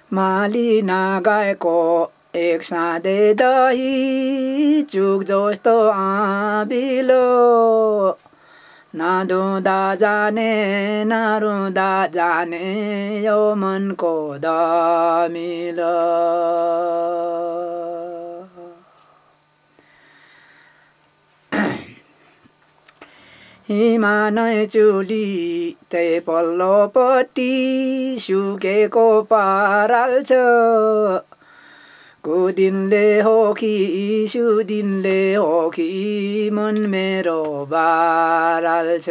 माली नगएको एक साँधे दही चुक जस्तो आँबिलो नधुँदा जाने नरुँदा जाने यो मनको धमिलो हिमानै चुली त्यही पल्लोपट्टि सुकेको पराल छ कुदिनले हो कि सुदिनले हो कि मन मेरो बाराल छ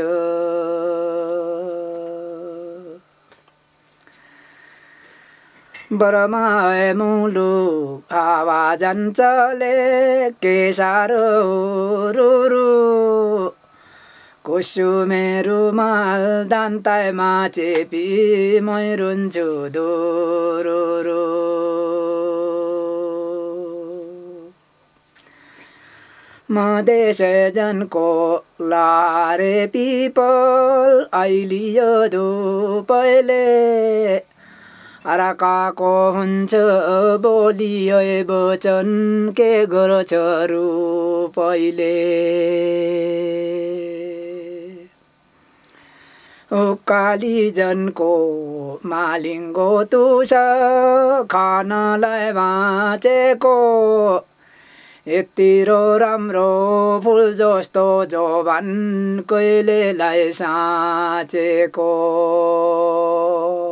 बरमाए मुलुक हावा जान्छले के साह्रो रुरु कुसुमे रुमाल दान्ताइमा चेपी मै रुन्छु दुरुरु मधेसजनको लारे पिपल आइलियो धुपैले अर्काको हुन्छ बोलियो वचन के गर्छ रूपैले उकाली जनको मालिङ्गो तुस खानलाई बाँचेको यतिरो राम्रो फुल जस्तो जोबान कहिलेलाई साँचेको